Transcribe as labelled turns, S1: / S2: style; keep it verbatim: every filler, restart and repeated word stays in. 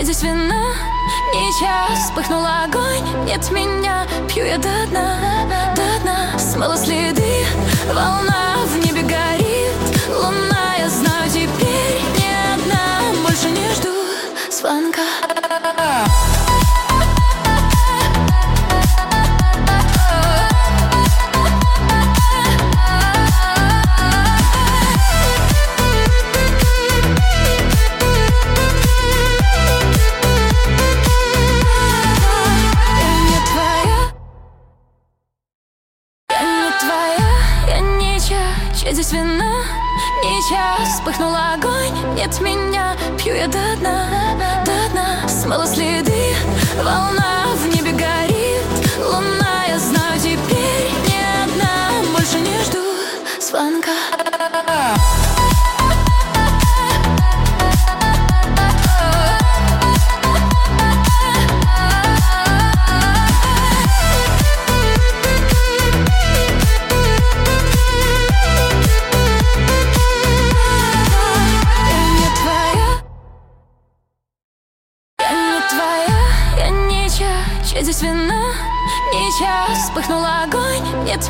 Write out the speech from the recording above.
S1: здесь вина, не час. Вспыхнул огонь, нет меня, пью я до дна, до дна. Смыла следы, волна в небе горит, луна, я знаю, теперь не одна. Больше не жду звонка. Здесь вина, не час. Вспыхнул огонь, нет меня, пью я до дна, до дна. Смыла следы, волна в небе горит, луна, я знаю, теперь не одна. Больше не жду звонка. Здесь вина, не час. Вспыхнул огонь, нет